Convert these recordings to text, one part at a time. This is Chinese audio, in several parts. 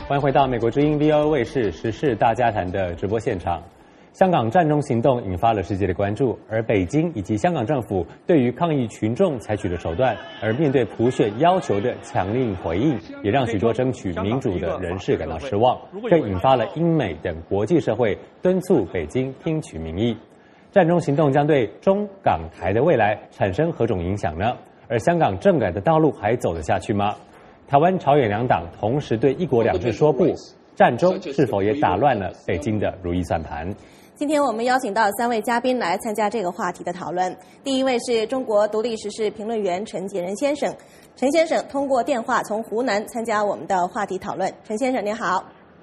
欢迎回到美国之音 VOA 卫视时事大家谈的直播现场。香港战中行动引发了世界的关注，而北京以及香港政府对于抗议群众采取的手段，而面对普选要求的强硬回应，也让许多争取民主的人士感到失望，更引发了英美等国际社会敦促北京听取民意。战中行动将对中港台的未来产生何种影响呢？而香港政改的道路还走得下去吗？台湾朝野两党同时对一国两制说不，战中是否也打乱了北京的如意算盘？ 今天我们邀请到3位嘉宾来参加这个话题的讨论。第一位是中国独立时事评论员陈杰仁先生，陈先生通过电话从湖南参加我们的话题讨论。陈先生您好。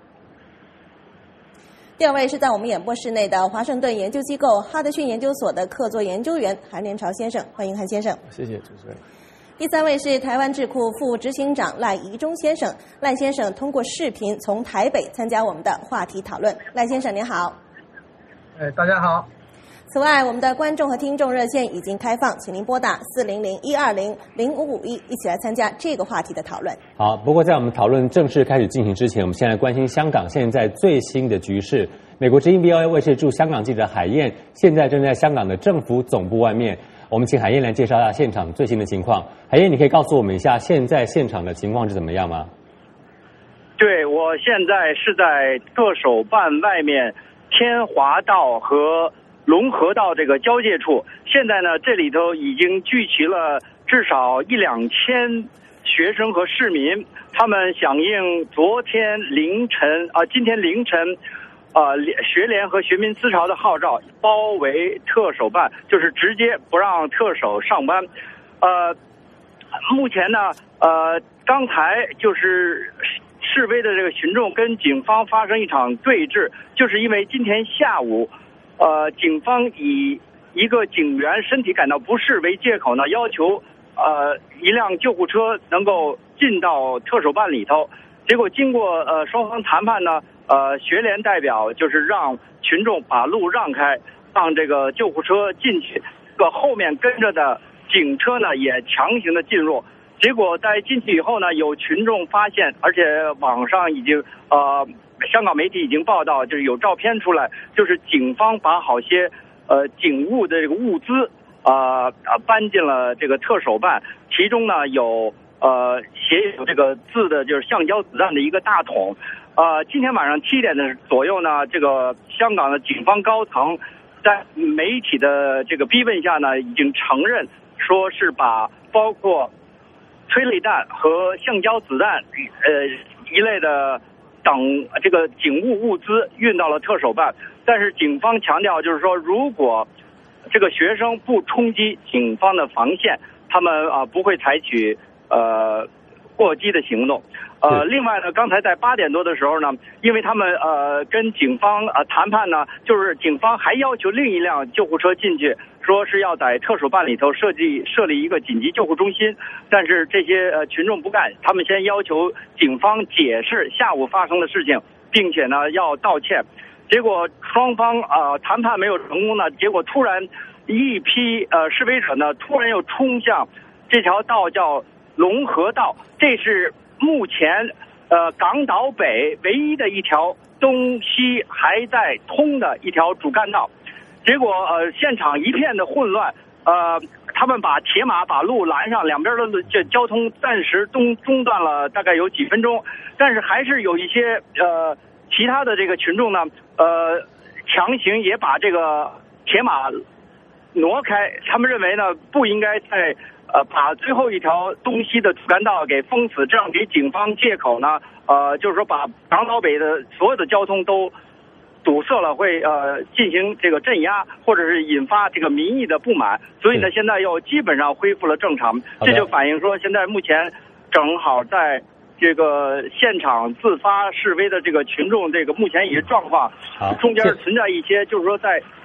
第二位是在我们演播室内的华盛顿研究机构哈德逊研究所的客座研究员韩连朝先生，欢迎韩先生。 谢谢主持人。 第三位是台湾智库副执行长赖宜中先生，赖先生通过视频从台北参加我们的话题讨论。赖先生您好。 大家好。 此外，我们的观众和听众热线已经开放，请您拨打400-120-0551，一起来参加这个话题的讨论。 好，不过在我们讨论正式开始进行之前，我们先来关心香港现在最新的局势。美国之音 VOA 卫视驻香港记者海燕现在正在香港的政府总部外面，我们请海燕来介绍一下现场最新的情况。海燕，你可以告诉我们一下现在现场的情况是怎么样吗？ 对，我现在是在特首办外面天华道和龙河道这个交界处，现在呢，这里头已经聚齐了至少1-2千学生和市民，他们响应今天凌晨，学联和学民思潮的号召，包围特首办，就是直接不让特首上班。目前呢，刚才就是示威的这个群众跟警方发生一场对峙，就是因为今天下午，警方以一个警员身体感到不适为借口呢，要求一辆救护车能够进到特首办里头。结果经过双方谈判呢，学联代表就是让群众把路让开，让这个救护车进去，后面跟着的警车呢也强行的进入。结果在进去以后呢，有群众发现，而且网上已经香港媒体已经报道，就是有照片出来，就是警方把好些警务的这个物资搬进了这个特首办，其中呢有写有这个字的，就是橡胶子弹的一个大桶。今天晚上7点的左右呢，这个香港的警方高层在媒体的这个逼问下呢，已经承认说是把包括催泪弹和橡胶子弹一类的等这个警务物资运到了特首办，但是警方强调就是说，如果这个学生不冲击警方的防线，他们不会采取过激的行动。另外呢，刚才在8点多的时候呢，因为他们跟警方谈判呢，就是警方还要求另一辆救护车进去，说是要在特首办里头设立一个紧急救护中心，但是这些群众不干，他们先要求警方解释下午发生的事情，并且呢要道歉。结果双方谈判没有成功呢，结果突然一批示威者呢突然又冲向这条道叫龙河道，这是目前港岛北唯一的一条东西还在通的一条主干道。结果现场一片的混乱，他们把铁马把路拦上，两边的这交通暂时中断了大概有几分钟，但是还是有一些其他的这个群众呢强行也把这个铁马挪开，他们认为呢不应该再把最后一条东西的主干道给封死，这样给警方借口呢就是说把港岛北的所有的交通都堵塞了，会进行这个镇压，或者是引发这个民意的不满，所以呢现在又基本上恢复了正常。这就反映说现在目前正好在这个现场自发示威的这个群众，这个目前一些状况中间存在一些就是说在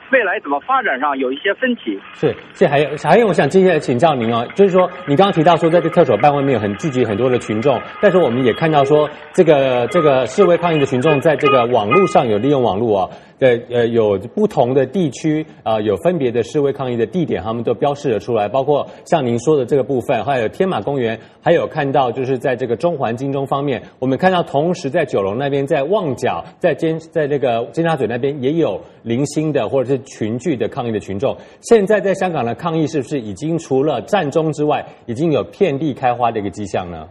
未来怎么发展上有一些分歧。 是，这还有，我想接下来请教您啊，就是说你刚刚提到说在这特首办外面有聚集很多的群众，但是我们也看到说这个示威抗议的群众在这个网络上有利用网络啊。有不同的地区有分别的示威抗议的地点，他们都标示了出来，包括像您说的这个部分，还有天马公园，还有看到就是在这个中环金钟方面，我们看到同时在九龙那边，在旺角，在那个尖沙咀那边也有零星的或者是群聚的抗议的群众。现在在香港的抗议是不是已经除了占中之外，已经有遍地开花的一个迹象呢？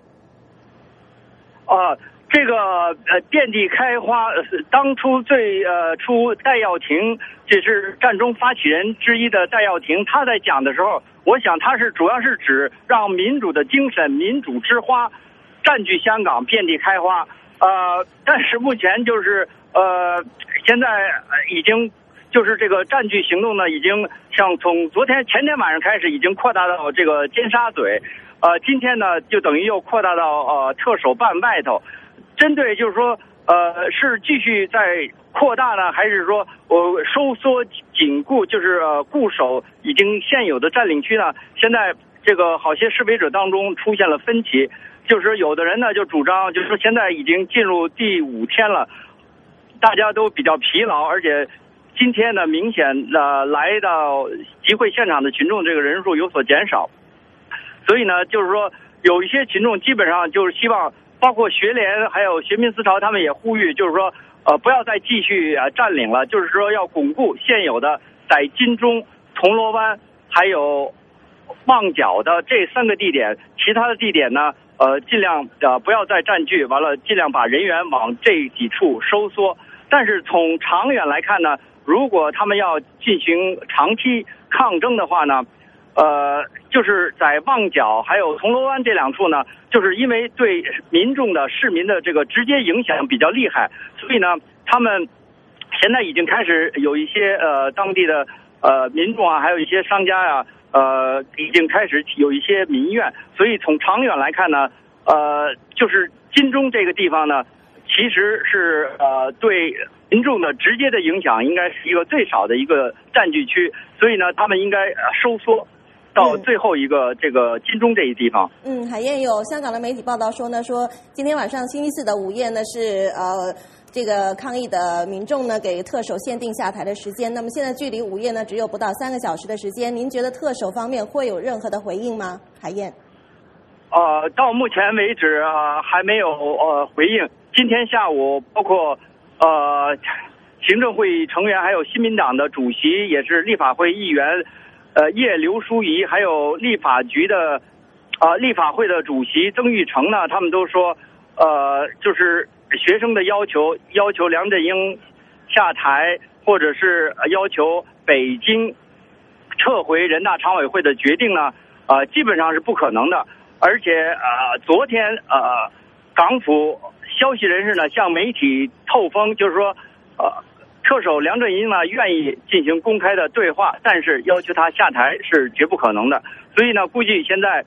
这个遍地开花，当初出戴耀廷，这是战中发起人之一的戴耀廷，他在讲的时候，我想他主要是指让民主的精神、民主之花占据香港，遍地开花。但是目前就是现在已经就是这个占据行动呢，已经像从前天晚上开始，已经扩大到这个尖沙咀，今天呢就等于又扩大到特首办外头。针对就是说，是继续在扩大呢，还是说收缩紧固，就是固守已经现有的占领区呢？现在这个好些示威者当中出现了分歧，就是有的人呢就主张，就是说现在已经进入第5天了，大家都比较疲劳，而且今天呢明显来到集会现场的群众这个人数有所减少，所以呢就是说有一些群众基本上就是希望。包括学联还有学民思潮，他们也呼吁，就是说，不要再继续占领了，就是说要巩固现有的在金钟、铜锣湾还有旺角的这3个地点，其他的地点呢，尽量不要再占据，完了尽量把人员往这几处收缩。但是从长远来看呢，如果他们要进行长期抗争的话呢，就是在旺角还有铜锣湾这2处呢，就是因为对市民的这个直接影响比较厉害，所以呢，他们现在已经开始有一些当地的民众啊，还有一些商家呀，已经开始有一些民怨，所以从长远来看呢，就是金钟这个地方呢，其实是对民众的直接的影响应该是一个最少的一个占据区，所以呢，他们应该收缩。到最后一个这个金钟这一地方。 海燕有香港的媒体报道说呢，说今天晚上星期4的午夜呢是这个抗议的民众呢给特首限定下台的时间。那么现在距离午夜呢只有不到3个小时的时间，您觉得特首方面会有任何的回应吗？海燕。 到目前为止还没有回应。今天下午包括行政会议成员还有新民党的主席也是立法会议员。叶刘淑仪还有立法局的立法会的主席曾钰成呢，他们都说就是学生的要求梁振英下台，或者是要求北京撤回人大常委会的决定呢，基本上是不可能的。而且昨天港府消息人士呢向媒体透风，就是说特首梁振英呢愿意进行公开的对话，但是要求他下台是绝不可能的。所以呢，估计现在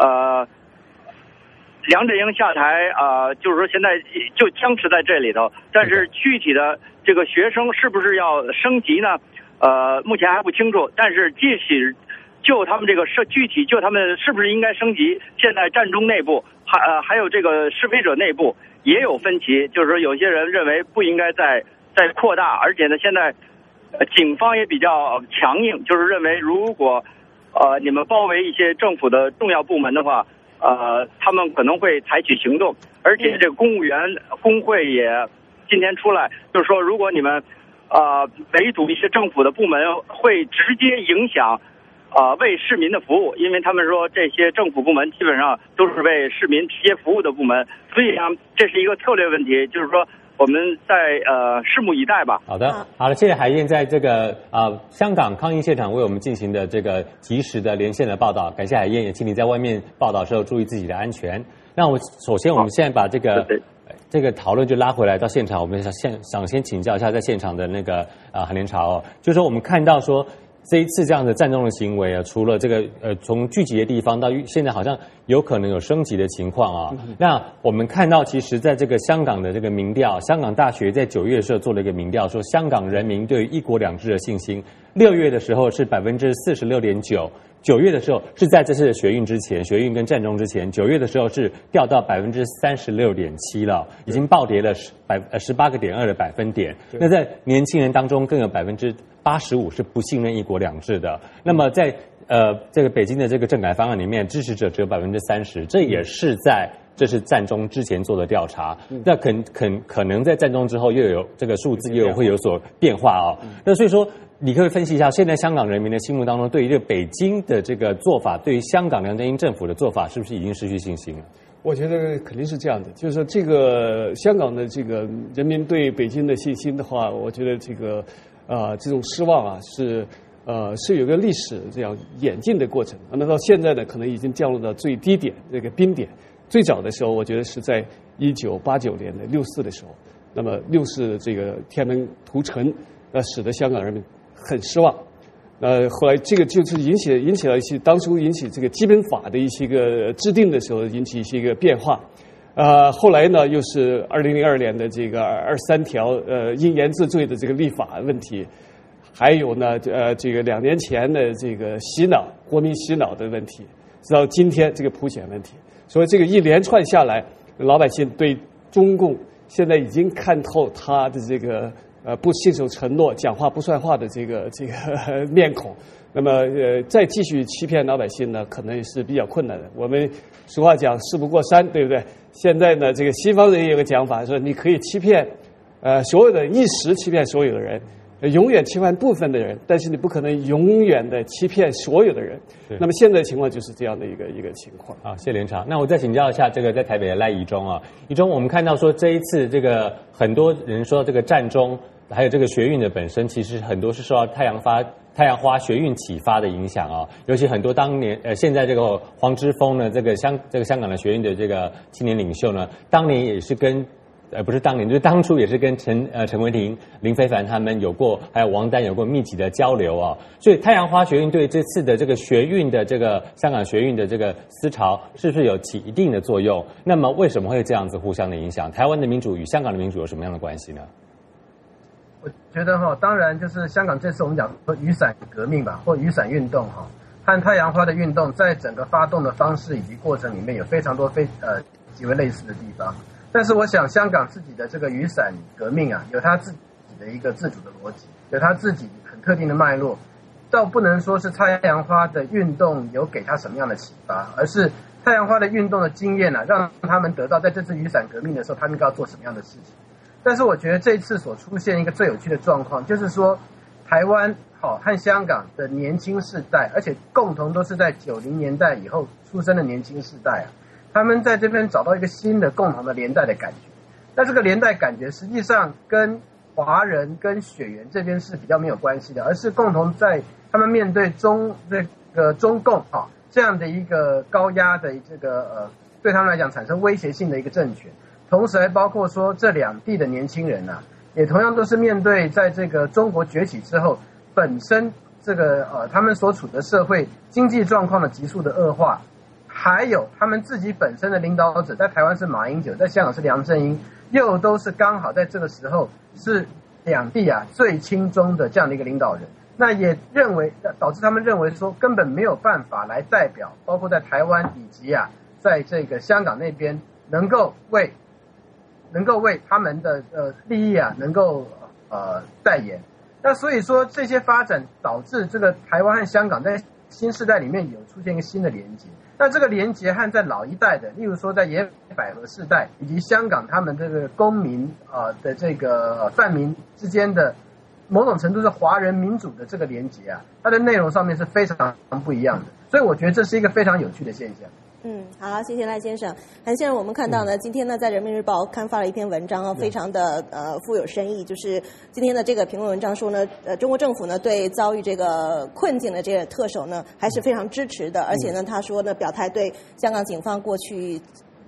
梁振英下台就是说现在就僵持在这里头。但是具体的这个学生是不是要升级呢？目前还不清楚。但是即使就他们这个具体就他们是不是应该升级，现在战中内部还有这个示威者内部也有分歧，就是说有些人认为不应该再扩大，而且呢，现在警方也比较强硬，就是认为如果你们包围一些政府的重要部门的话，他们可能会采取行动。而且这个公务员工会也今天出来，就是说如果你们围堵一些政府的部门，会直接影响为市民的服务，因为他们说这些政府部门基本上都是为市民直接服务的部门，所以呢，这是一个策略问题，就是说。我们在拭目以待吧。好的， 好了，谢谢海燕在这个香港抗议现场为我们进行的这个及时的连线的报道，感谢海燕，也请你在外面报道的时候注意自己的安全。那首先我们现在把这个讨论就拉回来到现场，我们想先请教一下在现场的那个韩连潮就是说我们看到说这一次这样的战中的行为啊，除了这个从聚集的地方到现在好像有可能有升级的情况啊。那我们看到，其实在这个香港的这个民调，香港大学在9月的时候做了一个民调，说香港人民对于一国两制的信心，6月的时候是46.9%。9月的时候是在这次的学运之前，学运跟战中之前，9月的时候是掉到36.7%了，已经暴跌了18.2%的百分点。那在年轻人当中，更有85%是不信任一国两制的。那么在这个北京的这个政改方案里面，支持者只有30%，这也是这是战中之前做的调查。那可能在战中之后又有这个数字又会有所变化哦。那所以说，你可以分析一下，现在香港人民的心目当中，对于这个北京的这个做法，对于香港梁振英政府的做法，是不是已经失去信心了？ 我觉得肯定是这样的，就是说这个香港的这个人民对北京的信心的话，我觉得这个这种失望啊是有个历史这样演进的过程。那到现在呢，可能已经降落到最低点这个冰点。最早的时候，我觉得是在1989年的64的时候，那么64这个天安门屠城，使得香港人民很失望。后来这个就是引起了一些当初引起这个基本法的一些个制定的时候引起一些个变化。后来呢，又是2002年的这个23条因言治罪的这个立法问题，还有呢这个2年前的这个国民洗脑的问题，直到今天这个普选问题。所以这个一连串下来，老百姓对中共现在已经看透他的这个不信守承诺、讲话不算话的这个面孔。那么再继续欺骗老百姓呢，可能也是比较困难的。我们俗话讲事不过三，对不对？现在呢，这个西方人也有个讲法，说你可以欺骗所有的一时欺骗所有的人，永远欺骗部分的人，但是你不可能永远的欺骗所有的人。那么现在的情况就是这样的一个情况。 谢谢连长。那我再请教一下这个在台北的赖宜中啊，宜中，我们看到说这一次这个很多人说这个战中还有这个学运的本身，其实很多是受到太阳花学运启发的影响啊，尤其很多当年现在这个黄之锋呢，这个香港的学运的这个青年领袖呢，当年也是跟。不是当年，就是当初也是跟陈伟霆、林非凡他们有过，还有王丹有过密集的交流啊。所以太阳花学运对这次的这个学运的这个香港学运的这个思潮，是不是有起一定的作用？那么为什么会这样子互相的影响？台湾的民主与香港的民主有什么样的关系呢？ 我觉得当然就是香港这次我们讲说雨伞革命吧，或雨伞运动和太阳花的运动，在整个发动的方式以及过程里面有非常多极为类似的地方。但是我想，香港自己的这个雨伞革命啊，有它自己的一个自主的逻辑，有它自己很特定的脉络，倒不能说是太阳花的运动有给他什么样的启发，而是太阳花的运动的经验啊，让他们得到在这次雨伞革命的时候，他们应该要做什么样的事情。但是我觉得这一次所出现一个最有趣的状况，就是说台湾和香港的年轻世代，而且共同都是在90年代以后出生的年轻世代啊。他们在这边找到一个新的共同的连带的感觉，那这个连带感觉实际上跟华人跟血缘这边是比较没有关系的，而是共同在他们面对中共这样的一个高压的这个对他们来讲产生威胁性的一个政权，同时还包括说这两地的年轻人啊，也同样都是面对在这个中国崛起之后，本身这个他们所处的社会经济状况的急速的恶化。还有他们自己本身的领导者，在台湾是马英九，在香港是梁振英，又都是刚好在这个时候是两地最亲中的这样的一个领导人，那也导致他们认为说根本没有办法来代表，包括在台湾以及在这个香港那边能够为他们的利益能够代言。那所以说这些发展导致这个台湾和香港在新世代里面有出现一个新的连结。那这个连结和在老一代的，例如说在野百合世代以及香港他们这个公民的这个泛民之间的某种程度是华人民主的这个连结它的内容上面是非常不一样的，所以我觉得这是一个非常有趣的现象。 好，谢谢赖先生。韩先生，我们看到呢，今天呢在人民日报刊发了一篇文章非常的富有深意，就是今天的这个评论文章说呢，中国政府呢对遭遇这个困境的这个特首呢还是非常支持的，而且呢他说呢表态对香港警方过去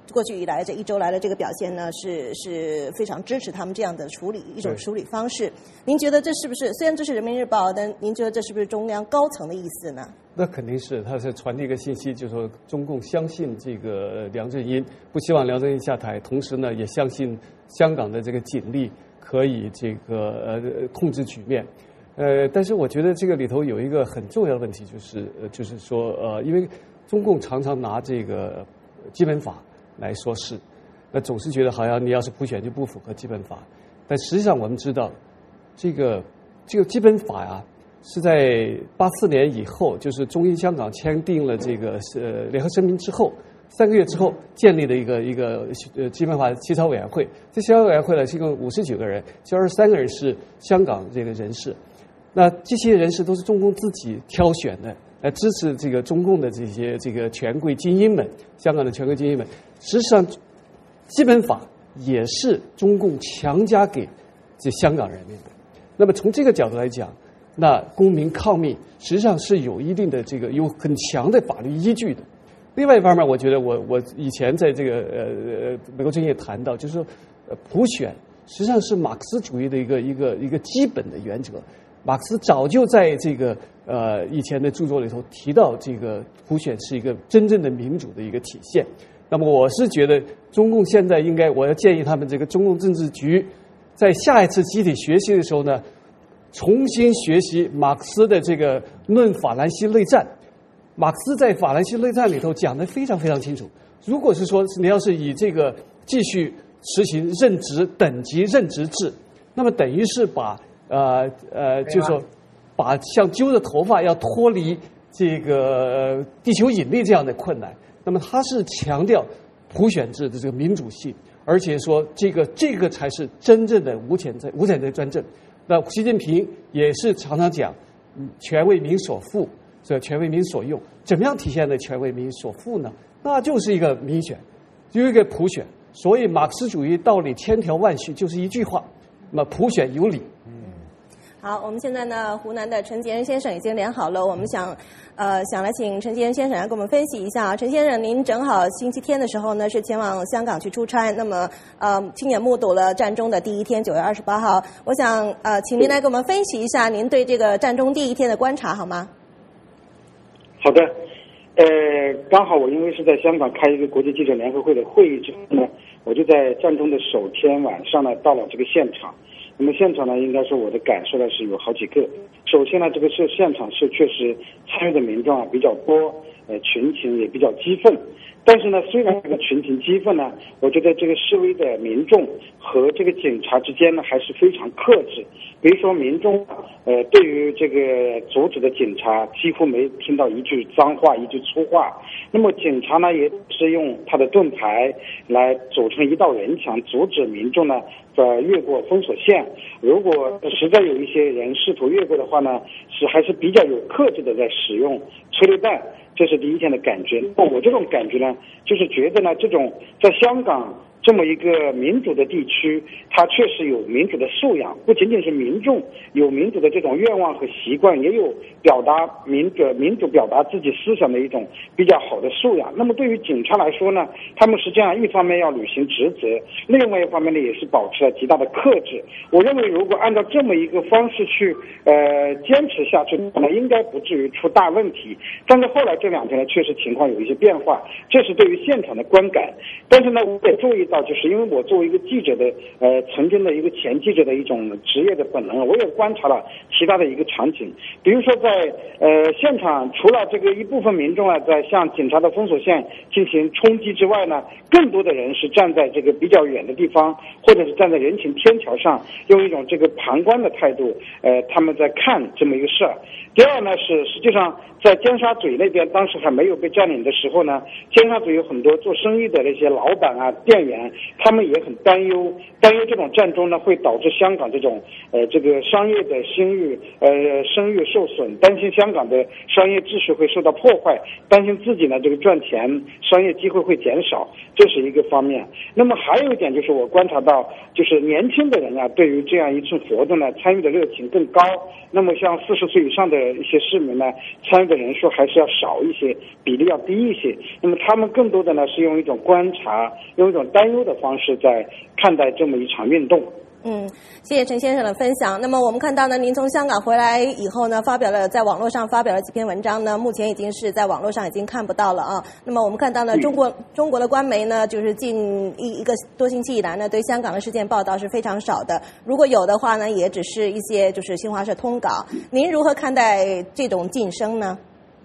过去以来这1周来的这个表现呢，是非常支持他们这样的一种处理方式。您觉得这是不是？虽然这是人民日报，但您觉得这是不是中央高层的意思呢？ 那肯定是，他是传递一个信息，就是说中共相信这个梁振英，不希望梁振英下台，同时呢也相信香港的这个警力可以这个控制局面。但是我觉得这个里头有一个很重要的问题，就是说因为中共常常拿这个基本法来说事，那总是觉得好像你要是普选就不符合基本法，但实际上我们知道，这个基本法呀，是在84年以后，就是中英香港签订了这个联合声明之后3个月之后建立的一个基本法起草委员会。这起草委员会呢，是一共59个人，就23个人是香港这个人士。那这些人士都是中共自己挑选的，来支持这个中共的这个权贵精英们，香港的权贵精英们。实际上，基本法也是中共强加给这香港人民的。那么从这个角度来讲，那公民抗命实际上是有一定的有很强的法律依据的。另外一方面，我觉得我以前在这个美国最近也谈到，就是说普选实际上是马克思主义的一个基本的原则。马克思早就在这个以前的著作里头提到，这个普选是一个真正的民主的一个体现。那么我是觉得中共现在我要建议他们这个中共政治局在下一次集体学习的时候呢，重新学习马克思的这个《论法兰西内战》。马克思在法兰西内战里头讲得非常非常清楚，如果是说你要是以这个继续实行等级任职制，那么等于是把就是说把像揪着头发要脱离这个地球引力这样的困难。那么他是强调普选制的这个民主性，而且说这个才是真正的无产阶专政。那习近平也是常常讲权为民所赋，这权为民所用。怎么样体现的权为民所赋呢？那就是一个民选，有一个普选。所以马克思主义道理千条万绪，就是一句话，那么普选有理。 好，我们现在呢，湖南的陈杰仁先生已经连好了，我们想来请陈杰仁先生来给我们分析一下。陈先生，您正好星期天的时候呢是前往香港去出差，那么亲眼目睹了战中的第一天，9月28号。我想请您来给我们分析一下您对这个战中第一天的观察，好吗？ 好的，刚好我因为是在香港开一个国际记者联合会的会议之后呢，我就在战中的首天晚上呢到了这个现场。那么现场呢，应该说我的感受呢是有好几个。首先呢，这个现场是确实参与的民众啊比较多，群情也比较激愤。但是呢，虽然这个群情激愤呢，我觉得这个示威的民众和这个警察之间呢还是非常克制。比如说民众对于这个阻止的警察几乎没听到一句脏话一句粗话，那么警察呢也是用他的盾牌来组成一道人墙，阻止民众呢越过封锁线。如果实在有一些人试图越过的话呢，还是比较有克制的在使用催泪弹。这是第一天的感觉。我这种感觉呢，就是觉得呢，这种在香港这么一个民主的地区，它确实有民主的素养，不仅仅是民众有民主的这种愿望和习惯，也有表达民主表达自己思想的一种比较好的素养。那么对于警察来说呢，他们实际上一方面要履行职责，另外一方面呢也是保持了极大的克制。我认为如果按照这么一个方式去坚持下去，可能应该不至于出大问题。但是后来这2天呢，确实情况有一些变化，这是对于现场的观感。但是呢，我也注意到，就是因为我作为一个记者的曾经的一个前记者的一种职业的本能，我也观察了其他的一个场景。比如说在现场，除了这个一部分民众啊在向警察的封锁线进行冲击之外呢，更多的人是站在这个比较远的地方，或者是站在人行天桥上，用一种这个旁观的态度他们在看这么一个事儿。第二呢是实际上在尖沙咀那边当时还没有被占领的时候呢，尖沙咀有很多做生意的那些老板啊店员人，他们也很担忧这种战争呢会导致香港这种这个商业的声誉受损，担心香港的商业秩序会受到破坏，担心自己呢这个赚钱商业机会会减少，这是一个方面。那么还有一点就是我观察到，就是年轻的人啊，对于这样一次活动呢参与的热情更高。那么像40岁以上的一些市民呢，参与的人数还是要少一些，比例要低一些。那么他们更多的呢是用一种观察、用一种担忧的方式在看待这么一场运动。 谢谢陈先生的分享。那么我们看到呢，您从香港回来以后呢，在网络上发表了几篇文章呢，目前已经是在网络上已经看不到了啊。那么我们看到呢，中国的官媒呢，就是近一个多星期以来呢，对香港的事件报道是非常少的。如果有的话呢，也只是一些就是新华社通稿。您如何看待这种晋升呢？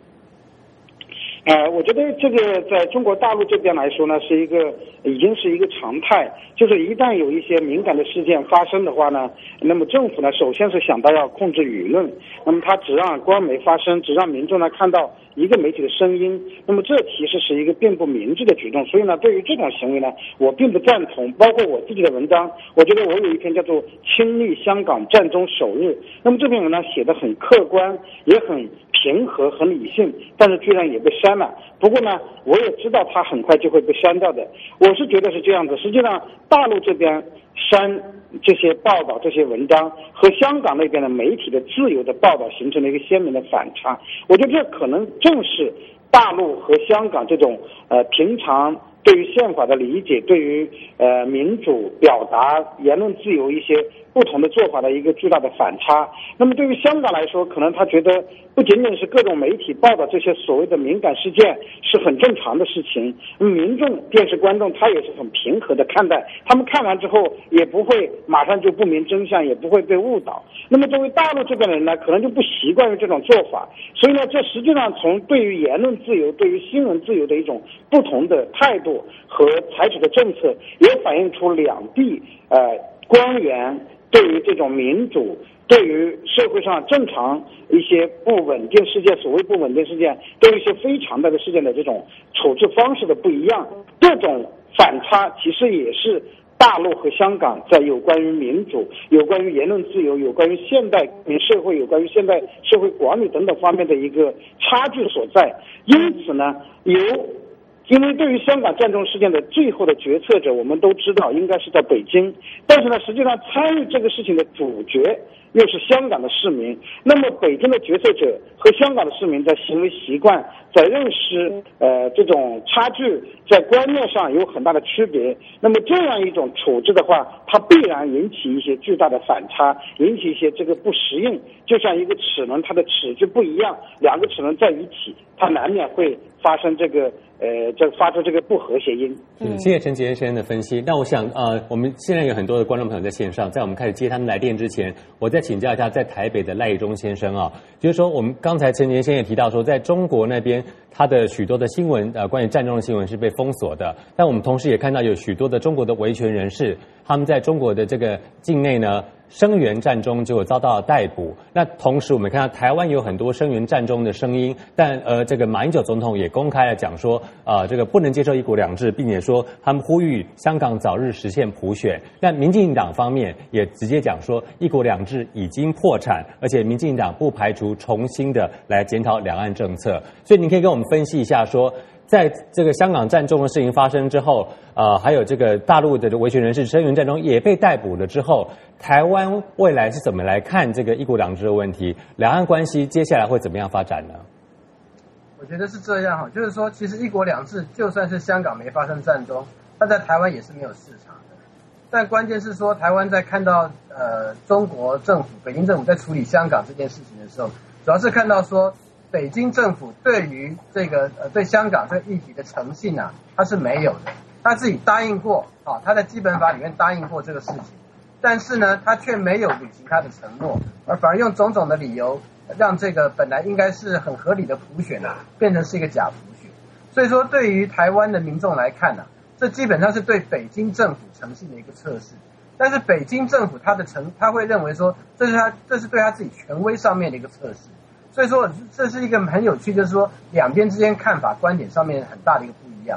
我觉得这个在中国大陆这边来说呢，已经是一个常态。就是一旦有一些敏感的事件发生的话呢，那么政府呢首先是想到要控制舆论，那么他只让官媒发声，只让民众呢看到一个媒体的声音，那么这其实是一个并不明智的举动。所以呢，对于这种行为呢，我并不赞同。包括我自己的文章，我觉得我有一篇叫做《亲历香港战争首日》，那么这篇文章写得很客观，也很平和、很理性，但是居然也被删了。不过呢，我也知道它很快就会被删掉的。我是觉得是这样子。实际上，大陆这边删这些报道、这些文章，和香港那边的媒体的自由的报道形成了一个鲜明的反差。我觉得这可能正是大陆和香港这种平常对于宪法的理解，对于民主表达、言论自由一些不同的做法的一个巨大的反差。那么对于香港来说，可能他觉得不仅仅是各种媒体报道这些所谓的敏感事件是很正常的事情，民众、电视观众他也是很平和的看待，他们看完之后也不会马上就不明真相，也不会被误导。那么作为大陆这边的人呢，可能就不习惯于这种做法，所以呢，这实际上从对于言论自由、对于新闻自由的一种不同的态度和采取的政策，也反映出两地官员对于这种民主、对于社会上正常一些不稳定事件，所谓不稳定事件，对于一些非常态的事件的这种处置方式的不一样，这种反差其实也是大陆和香港在有关于民主、有关于言论自由、有关于现代社会、有关于现代社会管理等等方面的一个差距所在。因此呢，因为对于香港战争事件的最后的决策者，我们都知道应该是在北京，但是呢，实际上参与这个事情的主角又是香港的市民。那么北京的决策者和香港的市民在行为习惯、在认识这种差距，在观念上有很大的区别。那么这样一种处置的话，它必然引起一些巨大的反差，引起一些这个不适应。就像一个齿轮，它的齿距不一样，两个齿轮在一起，它难免会发生发出这个不和谐音。 谢谢陈杰先生的分析。那我想我们现在有很多的观众朋友在线上，在我们开始接他们来电之前，我再请教一下在台北的赖义忠先生啊，就是说我们刚才陈杰先生也提到说，在中国那边他的许多的新闻关于战争的新闻是被封锁的，但我们同时也看到有许多的中国的维权人士，他们在中国的这个境内呢声援战中就遭到逮捕。那同时我们看到台湾有很多声援战中的声音，但这个马英九总统也公开了讲说这个不能接受一国两制，并且说他们呼吁香港早日实现普选。但民进党方面也直接讲说一国两制已经破产，而且民进党不排除重新的来检讨两岸政策。所以您可以跟我们分析一下说，在这个香港战中的事情发生之后，还有这个大陆的维权人士声援战中也被逮捕了之后，台湾未来是怎么来看这个一国两制的问题？两岸关系接下来会怎么样发展呢？ 我觉得是这样哈，就是说，其实一国两制就算是香港没发生战争，它在台湾也是没有市场的。但关键是说，台湾在看到中国政府、北京政府在处理香港这件事情的时候，主要是看到说，北京政府对于这个对香港这个议题的诚信啊，它是没有的。他自己答应过啊，他在基本法里面答应过这个事情，但是呢，他却没有履行他的承诺，而反而用种种的理由，让这个本来应该是很合理的普选啊，变成是一个假普选。所以说，对于台湾的民众来看呢，这基本上是对北京政府诚信的一个测试。但是北京政府他会认为说，这是对他自己权威上面的一个测试。所以说，这是一个很有趣，就是说两边之间看法、观点上面很大的一个不一样。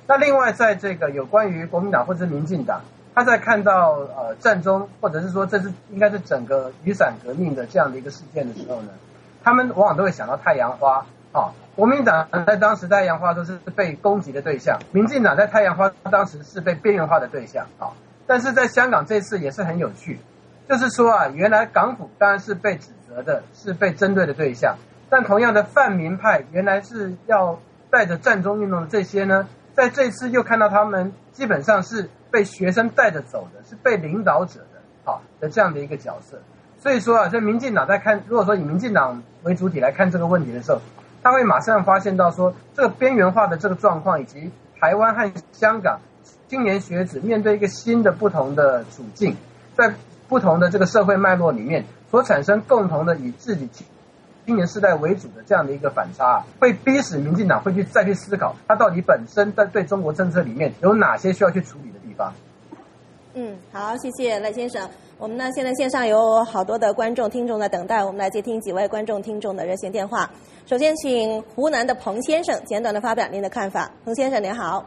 那另外在这个有关于国民党或者是民进党，他在看到战中或者是说这是应该是整个雨伞革命的这样的一个事件的时候呢，他们往往都会想到太阳花啊。国民党在当时太阳花都是被攻击的对象，民进党在太阳花当时是被边缘化的对象啊。但是在香港这次也是很有趣，就是说啊，原来港府当然是被指责的，是被针对的对象，但同样的泛民派原来是要带着战中运动的这些呢，在这次又看到他们基本上是被学生带着走的，是被领导者的这样的一个角色。所以说啊，在民进党在看，如果说以民进党为主体来看这个问题的时候，他会马上发现到说，这个边缘化的这个状况，以及台湾和香港青年学子面对一个新的不同的处境，在不同的这个社会脉络里面所产生共同的以自己青年世代为主的这样的一个反差，会逼使民进党会再去思考，它到底本身在对中国政策里面有哪些需要去处理的地方。 好，谢谢赖先生。我们呢，现在线上有好多的观众听众在等待，我们来接听几位观众听众的热线电话。首先，请湖南的彭先生简短的发表您的看法。彭先生您好。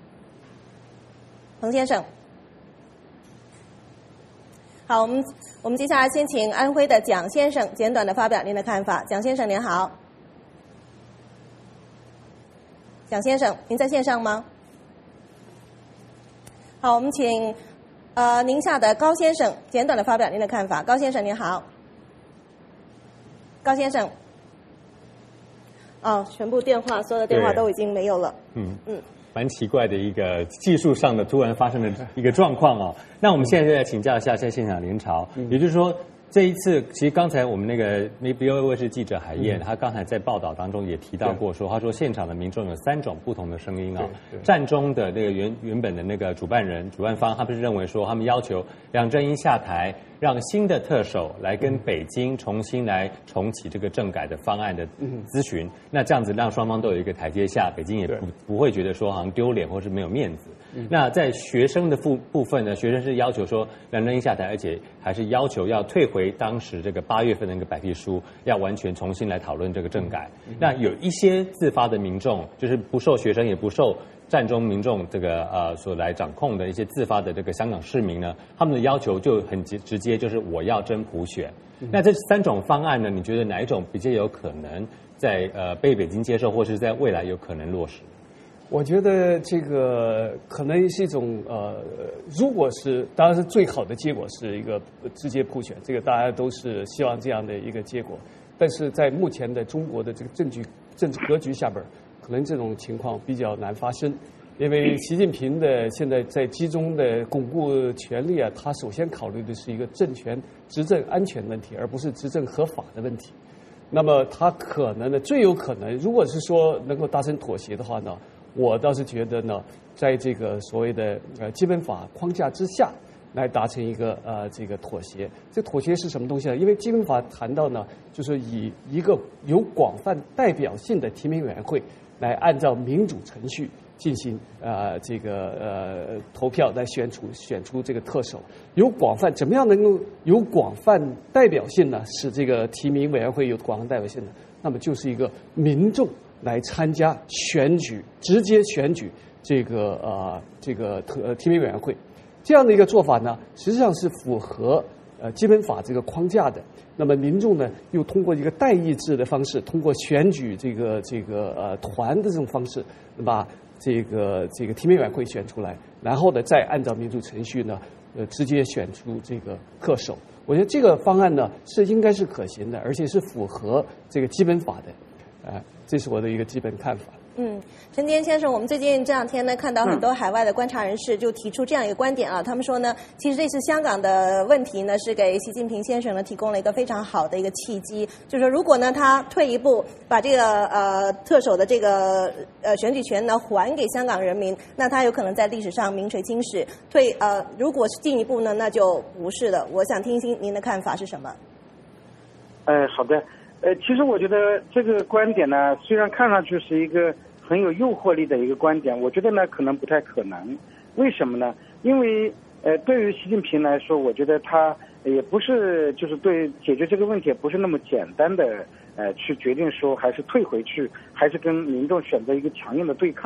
彭先生。好，我们接下来先请安徽的蒋先生简短的发表您的看法。蒋先生您好。蒋先生，您在线上吗？好，我们请宁夏的高先生简短的发表您的看法。高先生您好。高先生。全部所有的电话都已经没有了。 蛮奇怪的一个技术上的突然发生的一个状况哦。那我们现在就来请教一下在现场林潮，也就是说这一次，其实刚才我们那个 VOA 卫视记者海燕，他刚才在报道当中也提到过说，他说现场的民众有3种不同的声音啊。战中的那个原本的那个主办方，他们是认为说，他们要求梁振英下台，让新的特首来跟北京重新来重启这个政改的方案的咨询，那这样子让双方都有一个台阶下，北京也不会觉得说好像丢脸或是没有面子。那在学生的部分呢，学生是要求说梁振英下台，而且还是要求要退回当时这个8月份的那个白皮书，要完全重新来讨论这个政改。那有一些自发的民众，就是不受学生也不受战中民众这个所来掌控的一些自发的这个香港市民呢，他们的要求就很直接，就是我要真普选。那这3种方案呢，你觉得哪一种比较有可能在被北京接受，或是在未来有可能落实？ 我觉得这个可能是一种如果是当然是最好的结果是一个直接普选，这个大家都是希望这样的一个结果。但是在目前的中国的这个政治格局下边，可能这种情况比较难发生，因为习近平的现在在集中的巩固权力啊，他首先考虑的是一个政权执政安全问题，而不是执政合法的问题。那么他可能呢，最有可能，如果是说能够达成妥协的话呢，我倒是觉得呢，在这个所谓的基本法框架之下来达成一个这个妥协。这妥协是什么东西呢？因为基本法谈到呢，就是以一个有广泛代表性的提名委员会来按照民主程序进行这个投票来选出这个特首。有广泛，怎么样能够有广泛代表性呢？使这个提名委员会有广泛代表性呢？那么就是一个民众来参加选举，直接选举这个提名委员会，这样的一个做法呢，实际上是符合基本法这个框架的。那么民众呢，又通过一个代议制的方式，通过选举这个团的这种方式，把这个提名委员会选出来，然后呢，再按照民主程序呢，直接选出这个特首。我觉得这个方案呢，应该是可行的，而且是符合这个基本法的。这是我的一个基本看法。 陈坚先生，我们最近这2天呢，看到很多海外的观察人士就提出这样一个观点啊，他们说呢，其实这次香港的问题呢，是给习近平先生呢提供了一个非常好的一个契机，就是说如果呢他退一步，把这个特首的这个选举权呢还给香港人民，那他有可能在历史上名垂青史。如果是进一步呢，那就不是了。我想听听您的看法是什么？ 好的。其实我觉得这个观点呢，虽然看上去是一个很有诱惑力的一个观点，我觉得呢可能不太可能。为什么呢？因为对于习近平来说，我觉得他也不是就是对解决这个问题也不是那么简单的去决定说还是退回去，还是跟民众选择一个强硬的对抗。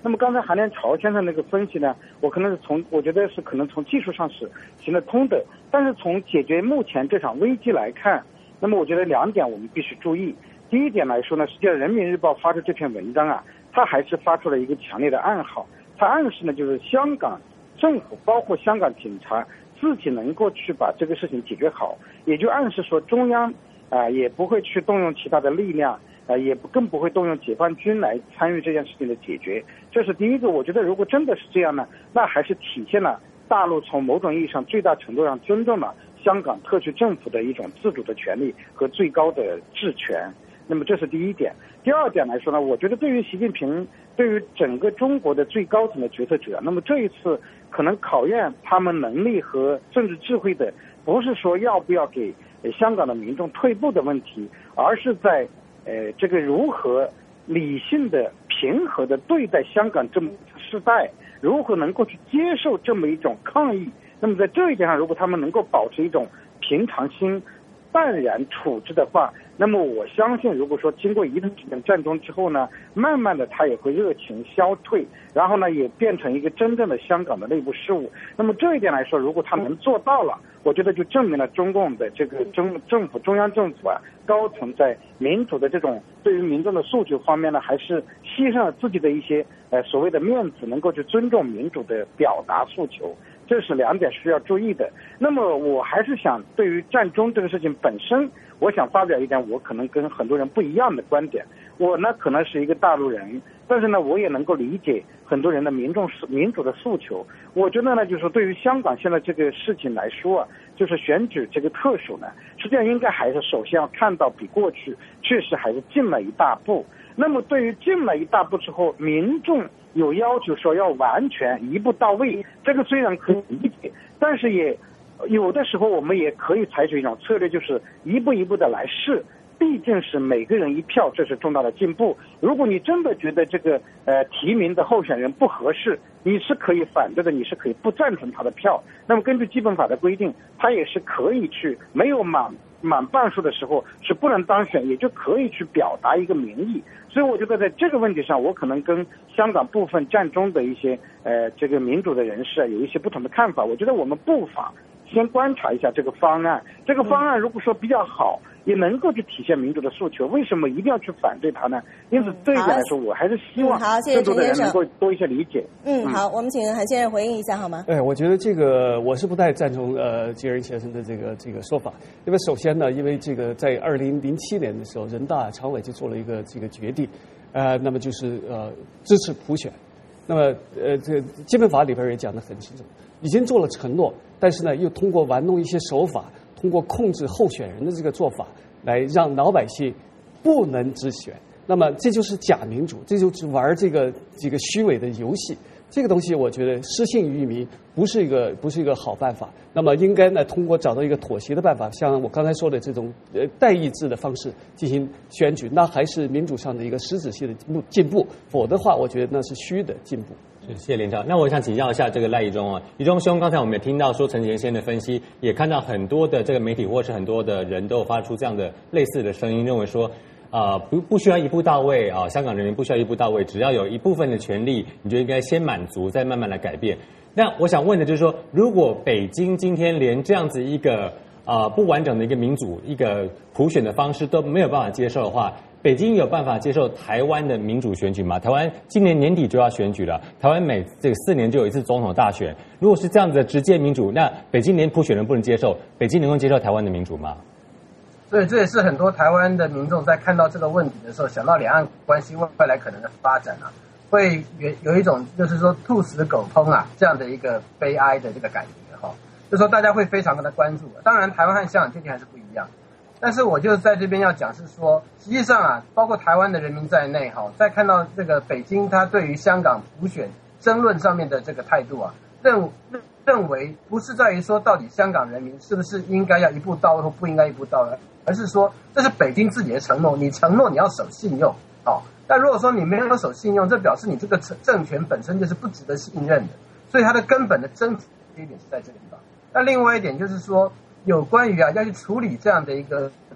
那么刚才韩连朝先生那个分析呢，我觉得是可能从技术上是行得通的，但是从解决目前这场危机来看，那么我觉得2点我们必须注意。第一点来说呢，实际上人民日报发出这篇文章啊，它还是发出了一个强烈的暗号，它暗示呢就是香港政府包括香港警察自己能够去把这个事情解决好，也就暗示说中央也不会去动用其他的力量，更不会动用解放军来参与这件事情的解决。这是第一个。我觉得如果真的是这样呢，那还是体现了大陆从某种意义上最大程度上尊重了香港特区政府的一种自主的权利和最高的治权。那么这是第一点。第二点来说呢，我觉得对于习近平，对于整个中国的最高层的决策者，那么这一次可能考验他们能力和政治智慧的，不是说要不要给香港的民众退步的问题，而是在这个如何理性的、平和的对待香港这么世代，如何能够去接受这么一种抗议。那么在这一点上，如果他们能够保持一种平常心、淡然处置的话，那么我相信，如果说经过一段时间战争之后呢，慢慢的他也会热情消退，然后呢也变成一个真正的香港的内部事务。那么这一点来说，如果他能做到了，我觉得就证明了中共的这个政府中央政府高层在民主的这种对于民众的诉求方面呢，还是牺牲了自己的一些所谓的面子，能够去尊重民主的表达诉求。这是2点需要注意的。那么我还是想对于战中这个事情本身，我想发表一点我可能跟很多人不一样的观点。我呢可能是一个大陆人，但是呢我也能够理解很多人的民主的诉求。我觉得呢就是对于香港现在这个事情来说就是选举这个特首呢，实际上应该还是首先要看到比过去确实还是进了一大步。那么对于进了一大步之后，民众有要求说要完全一步到位，这个虽然可以理解，但是也有的时候我们也可以采取一种策略，就是一步一步的来试。毕竟是每个人一票，这是重大的进步。如果你真的觉得这个提名的候选人不合适，你是可以反对的，你是可以不赞成他的票。那么根据基本法的规定，他也是可以去没有满半数的时候是不能当选，也就可以去表达一个民意。所以我觉得在这个问题上，我可能跟香港部分战中的一些这个民主的人士有一些不同的看法。我觉得我们不妨先观察一下这个方案，这个方案如果说比较好，也能够去体现民主的诉求，为什么一定要去反对它呢？因此对一点来说，我还是希望更多的人能够多一些理解。 好，我们请韩先生回应一下好吗？ 我觉得这个我是不太赞同杰仁先生的这个说法。因为首先呢，因为这个在2007年的时候，人大常委就做了一个这个决定，那么就是支持普选。那么这个基本法里边也讲得很清楚，已经做了承诺，但是呢又通过玩弄一些手法，通过控制候选人的这个做法，来让老百姓不能直选。那么这就是假民主，这就是玩这个虚伪的游戏。这个东西我觉得失信于民不是一个好办法。那么应该呢通过找到一个妥协的办法，像我刚才说的这种代议制的方式进行选举，那还是民主上的一个实质性的进步。否则的话，我觉得那是虚的进步。 谢谢连长。那我想请教一下这个赖宜中宜中兄，刚才我们也听到说陈杰先的分析，也看到很多的这个媒体或是很多的人都有发出这样的类似的声音，认为说不需要一步到位香港人民不需要一步到位，只要有一部分的权利，你就应该先满足，再慢慢来改变。那我想问的就是说，如果北京今天连这样子一个不完整的一个民主、一个普选的方式都没有办法接受的话，北京有办法接受台湾的民主选举吗？台湾今年年底就要选举了，台湾每这个4年就有一次总统大选。如果是这样子的直接民主，那北京连普选人不能接受，北京能够接受台湾的民主吗？ 对，这也是很多台湾的民众在看到这个问题的时候，想到两岸关系未来可能的发展会有一种就是说兔死狗烹这样的一个悲哀的这个感觉就是说大家会非常的关注。当然台湾和香港这点还是不一样，但是我就在这边要讲是说，实际上包括台湾的人民在内在看到这个北京他对于香港普选争论上面的这个态度认为不是在于说到底香港人民是不是应该要一步到位或不应该一步到位，而是说这是北京自己的承诺，你承诺你要守信用但如果说你没有守信用，这表示你这个政权本身就是不值得信任的，所以它的根本的争执一点是在这个地方。那另外一点就是说，有关于要去处理这样的一个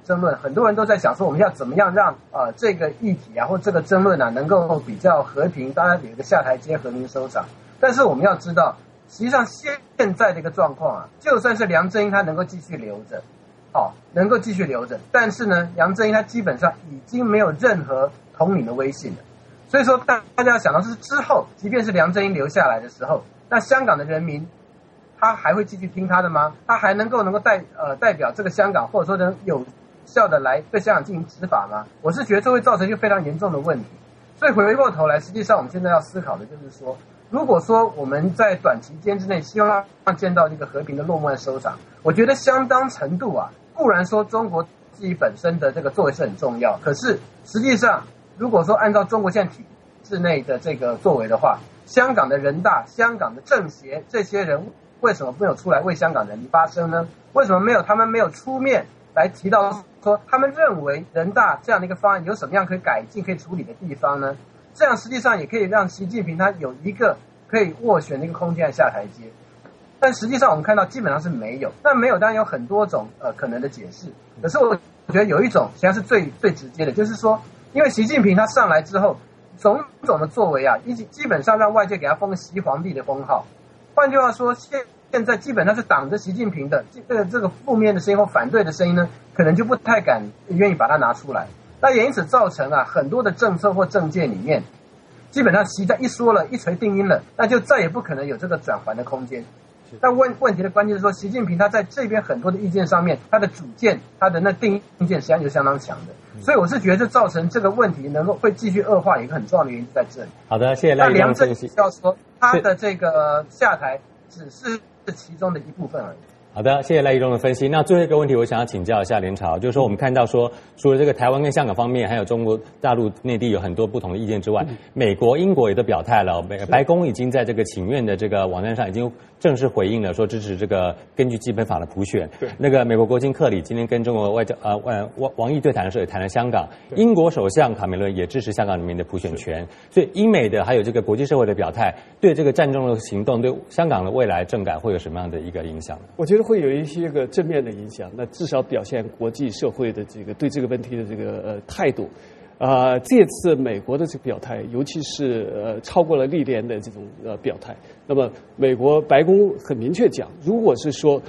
争论，很多人都在想说我们要怎么样让这个议题啊或这个争论啊能够比较和平，大家有一个下台阶和平收场。但是我们要知道，实际上现在的一个状况啊，就算是梁振英他能够继续留着，能够继续留着，但是呢，梁振英他基本上已经没有任何统领的威信了。所以说大家要想到是之后，即便是梁振英留下来的时候，那香港的人民他还会继续听他的吗？他还能够代表这个香港，或者说能有效的来对香港进行执法吗？我是觉得这会造成一个非常严重的问题。所以回过头来，实际上我们现在要思考的就是说，如果说我们在短期间之内希望见到一个和平的落幕和收场，我觉得相当程度啊，固然说中国自己本身的这个作为是很重要，可是实际上如果说按照中国现在体制内的这个作为的话，香港的人大、香港的政协这些人为什么没有出来为香港人民发声呢？为什么他们没有出面来提到说他们认为人大这样的一个方案有什么样可以改进、可以处理的地方呢？这样实际上也可以让习近平他有一个可以斡旋的一个空间下台阶。但实际上我们看到基本上是没有。那没有当然有很多种可能的解释，可是我觉得有一种实际上是最直接的，就是说，因为习近平他上来之后种种的作为啊，基本上让外界给他封习皇帝的封号。换句话说，现在基本上是挡着习近平的这个负面的声音或反对的声音呢，可能就不太愿意把它拿出来。那也因此造成啊，很多的政策或政见里面，基本上习在一说了，一锤定音了，那就再也不可能有这个转圜的空间。那问题的关键是说，习近平他在这边很多的意见上面，他的主见、他的那定见实际上就相当强的，所以我是觉得这造成这个问题会继续恶化，有一个很重要的原因在这里。 好的，谢谢赖梁振英要说他的这个下台只是其中的一部分而已。 好的，谢谢赖一中的分析。那最后一个问题，我想要请教一下联朝，就是说我们看到说，除了这个台湾跟香港方面，还有中国大陆内地有很多不同的意见之外，美国、英国也都表态了，白宫已经在这个请愿的这个网站上已经正式回应了，说支持这个根据基本法的普选。那个美国国务卿克里今天跟中国王毅对谈的时候也谈了香港，英国首相卡梅伦也支持香港人民的普选权。所以英美的还有这个国际社会的表态，对这个战争的行动，对香港的未来政改会有什么样的一个影响呢？ 我觉得会有一些个正面的影响，那至少表现国际社会的这个对这个问题的这个态度。这次美国的这个表态，尤其是超过了历年的这种表态。那么美国白宫很明确讲，如果是说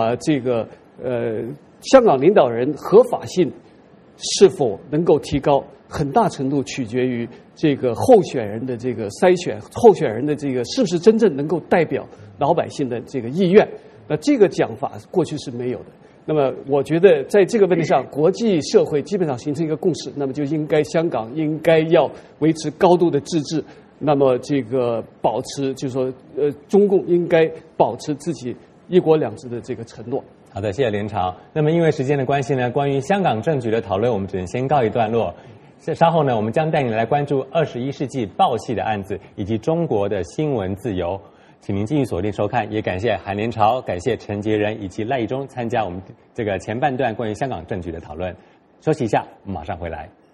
香港领导人合法性是否能够提高，很大程度取决于这个候选人的这个筛选，候选人的这个是不是真正能够代表老百姓的这个意愿。那这个讲法过去是没有的。那么我觉得在这个问题上，国际社会基本上形成一个共识，那么就应该香港应该要维持高度的自治，那么这个保持就是说中共应该保持自己一国两制的这个承诺。 好的，谢谢联朝。那么因为时间的关系呢，关于香港政局的讨论我们只能先告一段落。稍后呢，我们将带你来关注21世纪爆气的案子以及中国的新闻自由。请您继续锁定收看，也感谢韩联朝、感谢陈杰仁以及赖以中参加我们这个前半段关于香港政局的讨论。休息一下，我们马上回来。